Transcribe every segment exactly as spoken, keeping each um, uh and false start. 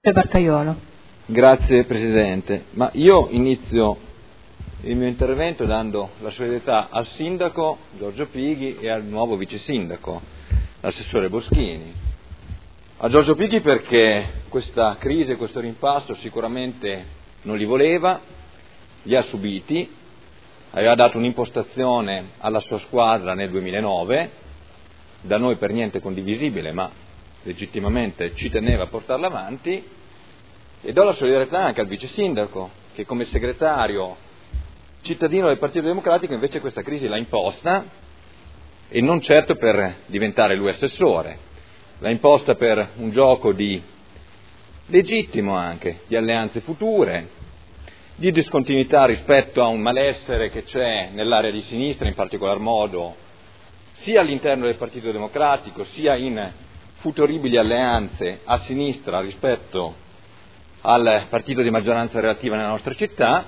Barcaiuolo. Grazie Presidente, ma io inizio il mio intervento dando la solidarietà al Sindaco Giorgio Pighi e al nuovo Vice Sindaco, l'assessore Boschini. A Giorgio Pighi perché questa crisi e questo rimpasto sicuramente non li voleva, li ha subiti, aveva dato un'impostazione alla sua squadra nel duemilanove, da noi per niente condivisibile, ma legittimamente ci teneva a portarla avanti. E do la solidarietà anche al vice sindaco, che come segretario cittadino del Partito Democratico invece questa crisi l'ha imposta, e non certo per diventare lui assessore, l'ha imposta per un gioco di legittimo anche, di alleanze future, di discontinuità rispetto a un malessere che c'è nell'area di sinistra, in particolar modo sia all'interno del Partito Democratico, sia in futuribili alleanze a sinistra rispetto al partito di maggioranza relativa nella nostra città,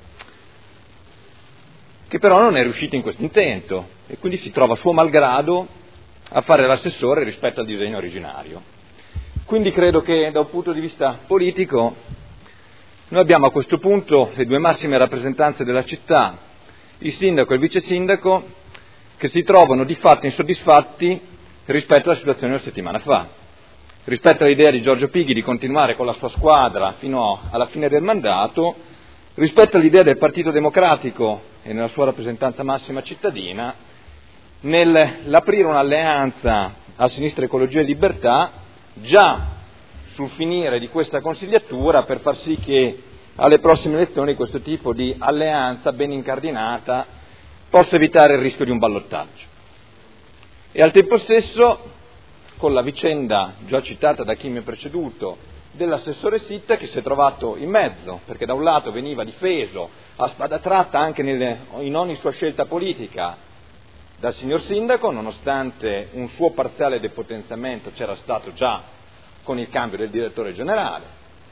che però non è riuscito in questo intento e quindi si trova suo malgrado a fare l'assessore rispetto al disegno originario. Quindi credo che da un punto di vista politico noi abbiamo a questo punto le due massime rappresentanze della città, il sindaco e il vice sindaco, che si trovano di fatto insoddisfatti rispetto alla situazione una settimana fa. Rispetto all'idea di Giorgio Pighi di continuare con la sua squadra fino alla fine del mandato, rispetto all'idea del Partito Democratico e nella sua rappresentanza massima cittadina, nell'aprire un'alleanza a Sinistra Ecologia e Libertà, già sul finire di questa consigliatura, per far sì che alle prossime elezioni questo tipo di alleanza ben incardinata possa evitare il rischio di un ballottaggio. E al tempo stesso con la vicenda già citata da chi mi ha preceduto dell'assessore Sitta, che si è trovato in mezzo, perché da un lato veniva difeso a spada tratta anche nelle, in ogni sua scelta politica dal signor Sindaco, nonostante un suo parziale depotenziamento c'era stato già con il cambio del direttore generale,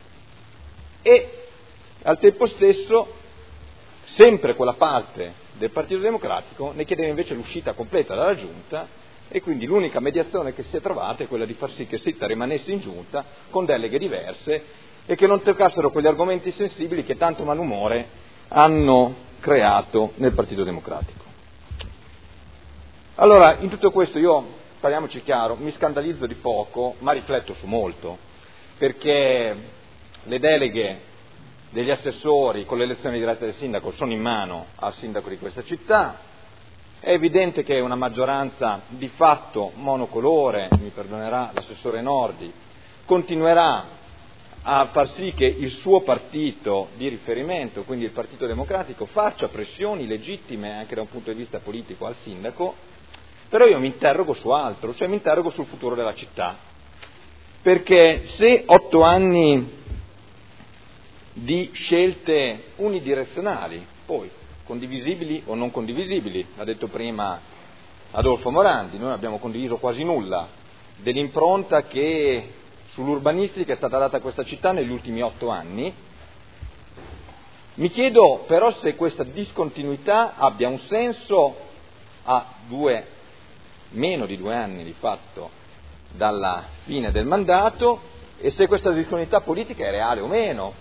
e al tempo stesso sempre quella parte del Partito Democratico ne chiedeva invece l'uscita completa dalla Giunta, e quindi l'unica mediazione che si è trovata è quella di far sì che Sitta rimanesse in giunta con deleghe diverse e che non toccassero quegli argomenti sensibili che tanto malumore hanno creato nel Partito Democratico. Allora, in tutto questo io, parliamoci chiaro, mi scandalizzo di poco, ma rifletto su molto, perché le deleghe degli assessori con l'elezione diretta del sindaco sono in mano al sindaco di questa città. È evidente che una maggioranza di fatto monocolore, mi perdonerà l'assessore Nordi, continuerà a far sì che il suo partito di riferimento, quindi il Partito Democratico, faccia pressioni legittime anche da un punto di vista politico al sindaco, però io mi interrogo su altro, cioè mi interrogo sul futuro della città, perché se otto anni di scelte unidirezionali, poi condivisibili o non condivisibili, l'ha detto prima Adolfo Morandi, noi non abbiamo condiviso quasi nulla dell'impronta che sull'urbanistica è stata data a questa città negli ultimi otto anni. Mi chiedo però se questa discontinuità abbia un senso a due, meno di due anni di fatto dalla fine del mandato, e se questa discontinuità politica è reale o meno.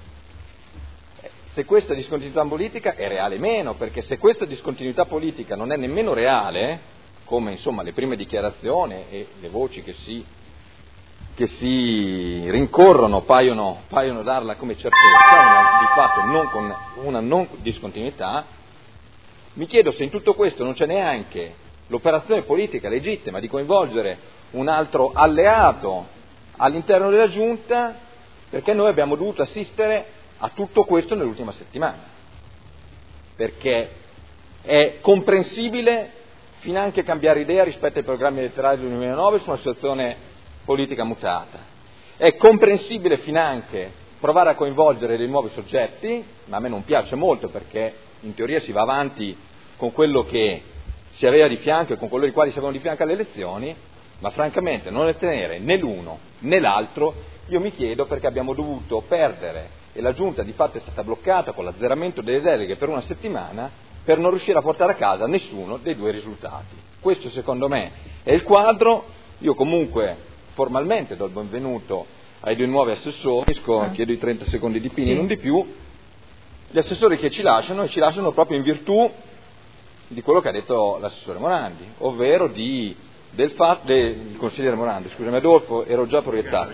Se questa discontinuità politica è reale o meno, perché se questa discontinuità politica non è nemmeno reale, come insomma le prime dichiarazioni e le voci che si, che si rincorrono paiono, paiono darla come certezza, una, di fatto non con una non discontinuità, mi chiedo se in tutto questo non c'è neanche l'operazione politica legittima di coinvolgere un altro alleato all'interno della Giunta, perché noi abbiamo dovuto assistere a tutto questo nell'ultima settimana, perché è comprensibile finanche cambiare idea rispetto ai programmi elettorali del duemilanove su una situazione politica mutata, è comprensibile finanche provare a coinvolgere dei nuovi soggetti, ma a me non piace molto perché in teoria si va avanti con quello che si aveva di fianco e con quello di quali si avevano di fianco alle elezioni, ma francamente non ottenere né l'uno né l'altro, io mi chiedo perché abbiamo dovuto perdere, e la Giunta di fatto è stata bloccata con l'azzeramento delle deleghe per una settimana, per non riuscire a portare a casa nessuno dei due risultati. Questo secondo me è il quadro. Io comunque formalmente do il benvenuto ai due nuovi assessori, chiedo i trenta secondi di Pini, sì. Non di più, gli assessori che ci lasciano, e ci lasciano proprio in virtù di quello che ha detto l'assessore Morandi, ovvero di, del fatto, del il consigliere Morandi, scusami Adolfo, ero già proiettato,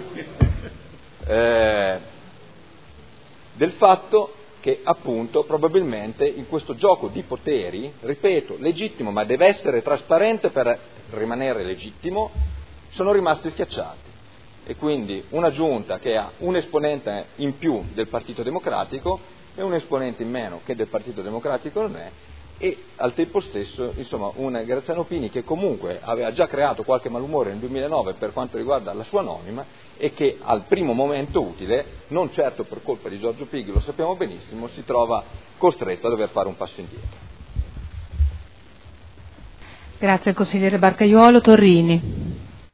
eh, del fatto che appunto probabilmente in questo gioco di poteri, ripeto, legittimo, ma deve essere trasparente per rimanere legittimo, sono rimasti schiacciati. E quindi una giunta che ha un esponente in più del Partito Democratico e un esponente in meno che del Partito Democratico non è, e al tempo stesso insomma un Graziano Pini che comunque aveva già creato qualche malumore nel duemilanove per quanto riguarda la sua nomina e che al primo momento utile, non certo per colpa di Giorgio Pighi, lo sappiamo benissimo, si trova costretto a dover fare un passo indietro. Grazie al consigliere Barcaiuolo. Torrini.